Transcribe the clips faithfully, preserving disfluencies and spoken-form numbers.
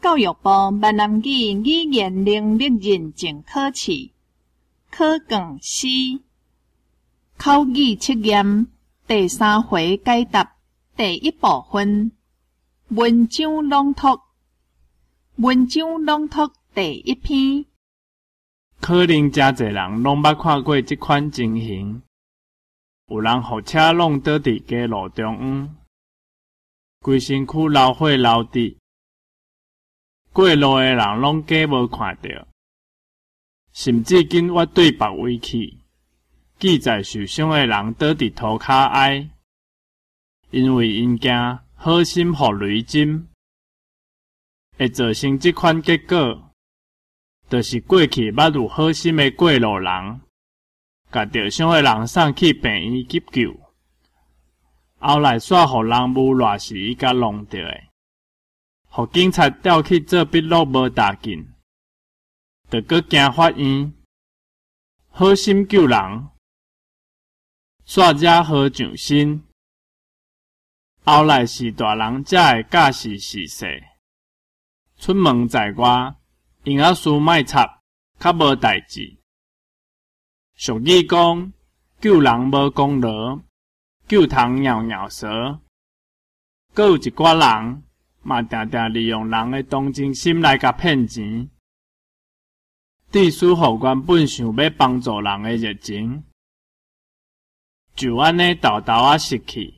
教育部闽南语语言能力认证考试考卷四口语测验第三回解答第一部分文章朗读。文章朗读第一篇。 可能真侪人拢捌看过这款情形，有人互车弄倒伫街路中央，规身躯流血流滴，过路的人拢假无看到，甚至紧挖对别位去，记载受伤的人倒伫涂骹哀，因为因惊好心互雷针，会造成这款结果，就是过去捌有好心的过路人，甲受伤的人送去病院急救，后来煞互人无偌是伊甲弄着的，互警察调去做笔录无大紧，就搁惊法院，好心救人，煞惹祸上身。后来是大人才会假释事实，出门在外，因阿输卖插，较无代志。俗语讲，救人无功劳，救虫袅袅蛇。阁有一寡人，嘛定定利用人的同情心来甲骗钱，致使互原本想要帮助人的热情，就安尼豆豆仔失去。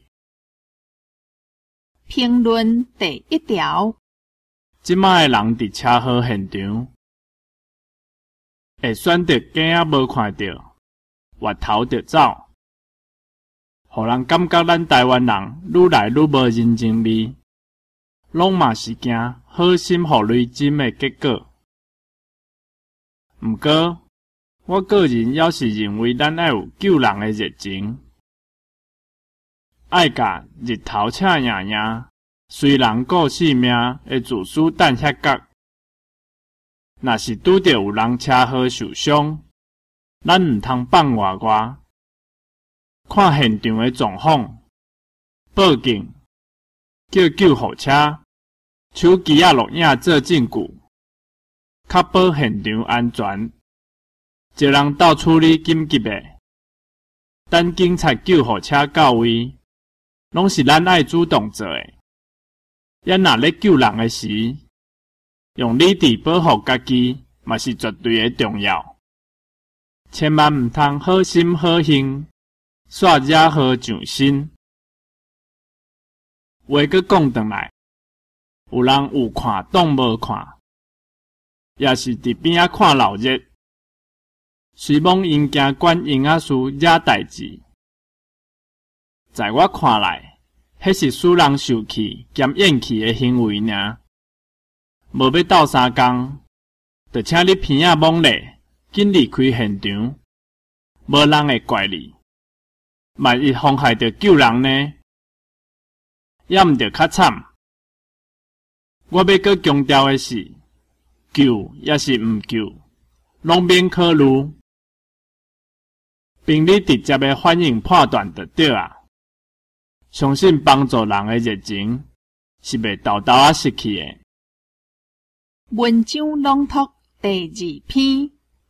评论第一条。 即摆的人伫车祸现场，会选择假仔无看到，越头就走，互人感觉咱台湾人愈来愈无人情味，拢嘛是惊好心互雷针的结果。毋过，我个人也是认为咱爱有救人的热情，爱甲日头赤影影，虽人顾性命的自私等遐角。若是拄着有人车祸受伤，咱毋通放外外，看现场的状况，报警，叫救护车，手机仔录影做证据，确保现场安全，一人斗处理紧急的。等警察救护车到位，拢是咱爱主动做的。咱若咧救人的时，用理智保护家己，嘛是绝对的重要。千万毋通好心好行，煞惹祸上身。话阁讲转来，有人有看当无看，也是伫边仔看闹热，随妄因惊管婴仔事惹代志。在我看来，迄是使人受气兼厌气的行为尔。无要斗相共，就请你鼻仔猛咧，紧离开现场，无人会怪你。万一妨害着救人呢？也毋着较惨。我要搁强调的是，救也是毋救，拢免考虑，并你直接的反应判断就对啊。相信帮助人的热情是袂豆豆仔失去的。 文章朗读第二篇。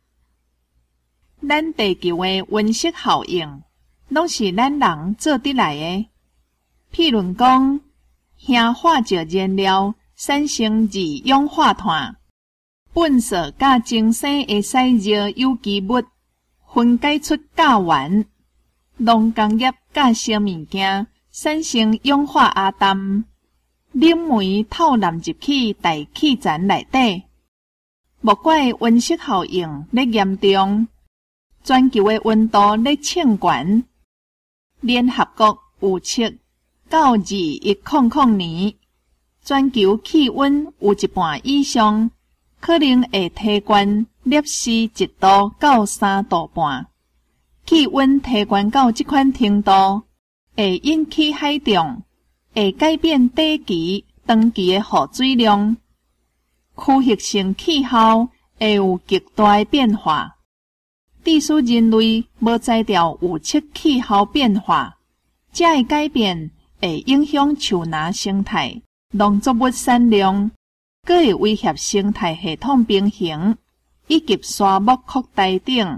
咱地球的温室效应，拢是咱人做得来的。譬如讲，氢化石燃料产生二氧化碳，粪扫甲精细的细热有机物分解出甲烷，农工业甲烧物件产生氧化阿氮，冷媒透纳入去大气层内底。莫怪温室效应咧严重，全球的温度咧升悬。联合国预测，到二一零零年，全球气温有一半以上可能会提悬摄氏一度到三度半。气温提悬到这款程度，会引起海中，会改变底期、长期的雨水量，区域性气候会有极大的变化，致使人类无才调预测气候变化，这的改变会影响树林生态、农作物产量， 佫会威胁生态系统平衡以及沙漠扩大等。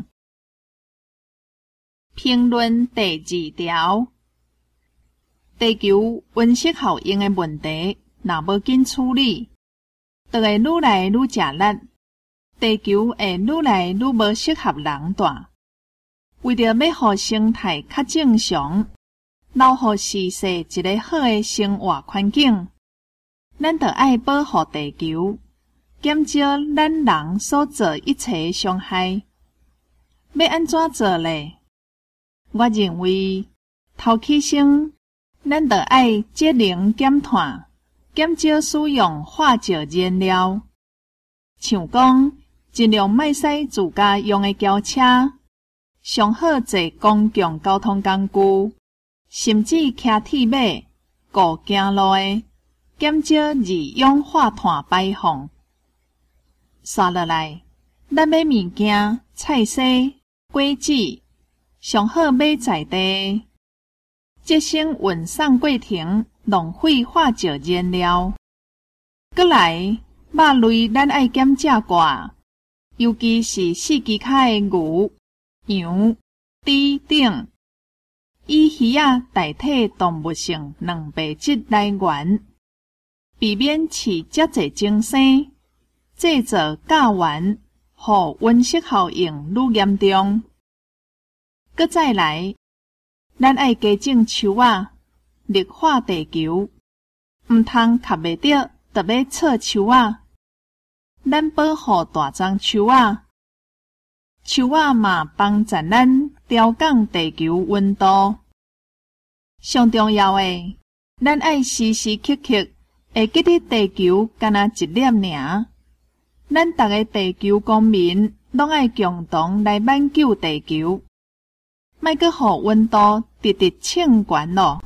评论第二条，地球温室效应的问题，若无紧处理，就会愈来愈食力，地球会愈来愈无适合人住。为着要互生态较正常，留互世世一个好的生活环境，咱着爱保护地球，减少咱人所做一切伤害。要安怎做呢？我认为，头起先，咱着爱节能减碳，减少使用化石燃料，像讲尽量莫使自家用的轿车，上好坐公共交通工具，甚至骑铁马、过行路的，减少二氧化碳排放。刷落来，咱买物件、菜脩、果子，上好买在地，节省运送过程浪费化石燃料。搁来，肉类咱爱减食寡，尤其是四肢脚的牛、羊、猪等，以鱼仔代替动物性蛋白质来源，避免饲遮侪精生，制造甲烷，互温室效应愈严重。搁再来，咱爱加种树仔，绿化地球，毋通卡袂着，特别插树仔。咱保护大樟树仔，树仔嘛帮助咱调降地球温度。上重要的，咱爱时时刻刻会记得地球干那一粒尔。咱逐个地球公民拢爱共同来挽救地球，莫阁互温度直直升悬咯。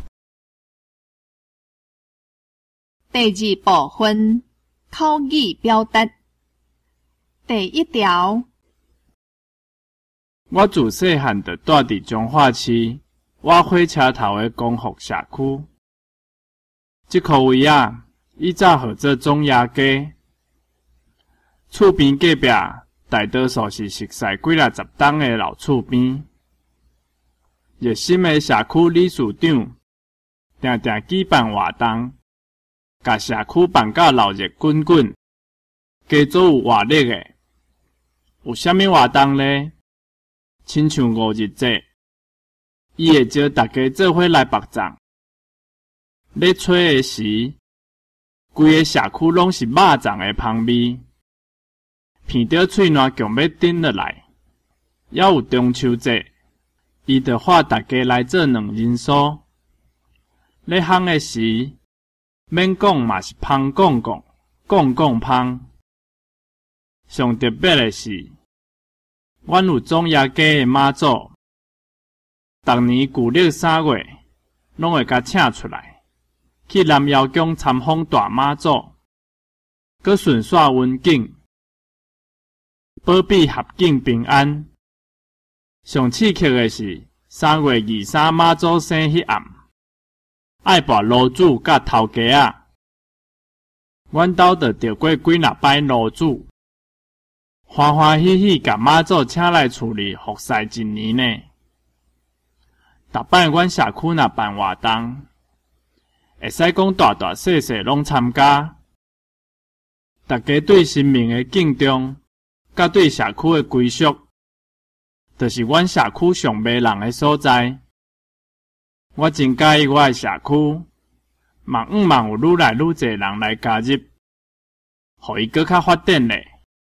第二部分，口语表达。第一条， 我自细汉就住伫彰化市瓦火车头的光复社区，即块位啊，以早号做总衙街。厝边隔壁大多数是熟识几若十栋的老厝边。热心的社区理事长定定举办活动，甲社区办甲闹热滚滚，加做有活力的。有啥物活动呢？亲像五日节，伊会招大家做伙来白粽。咧吹的时，规个社区拢是肉粽的香味，闻到喙烂强要顶落来。还有中秋节，伊就喊大家来做两人酥。咧烘的时，免讲嘛是香讲讲，讲讲香。上特别的是，阮有总衙街的妈祖，逐年旧历三月，拢会甲请出来，去南窑宫参访大妈祖，佮顺煞温景，保庇合境平安。上刺激的是，三月二三妈祖生迄暗，爱跋炉主甲头家啊，阮兜就着过几若摆炉主。欢欢喜喜甲妈祖请来厝里服侍一年呢。逐摆阮社区若办活动，会使讲大大细细拢参加。大家对神明的敬重，甲对社区的归属，就是阮社区上迷人的所在。我真介意我的社区，望毋望有愈来愈侪人来加入，互伊搁较发展咧。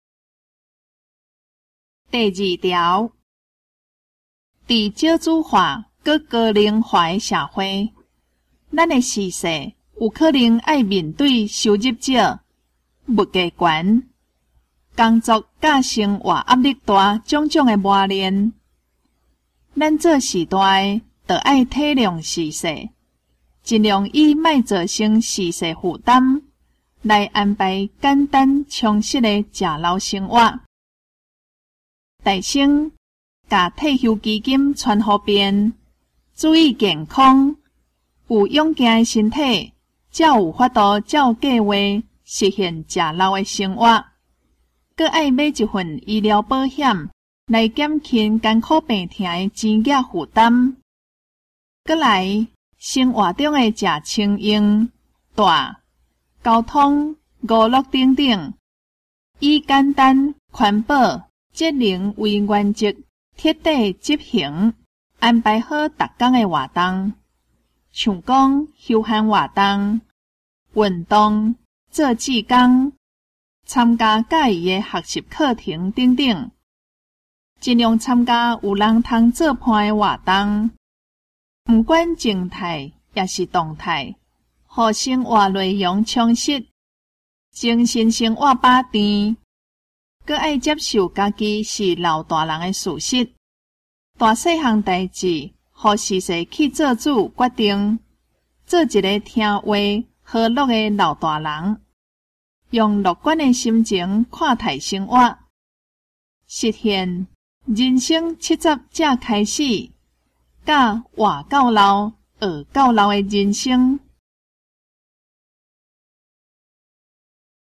第二条，伫少子化佮高龄化的社会，咱的世世有可能爱面对收入少、物价悬、工作甲生活压力大种种的磨练。咱做时代就爱体谅世世，尽量以莫造成世世负担，来安排简单充实的食老生活。大生甲退休基金传互边，注意健康，有勇健的身体，才有法度照计划实现食老的生活，佮爱买一份医疗保险来减轻艰苦病痛的钱额负担。佮来生活中的食清用、大、交通、娱乐等等，以简单、环保、节能为原则，彻底执行，安排好逐工的活动，像讲休闲活动、运动、做志工、参加介意的学习课程等等，尽量参加有人通做伴的活动，不管静态也是动态，互生活内容充实，精神生活饱甜，佮爱接受家己是老大人的事实，大细项代志，互时势去做主决定，做一个听话和乐的老大人，用乐观的心情看待生活，实现人生七十才开始，甲活到老、学到老的人生。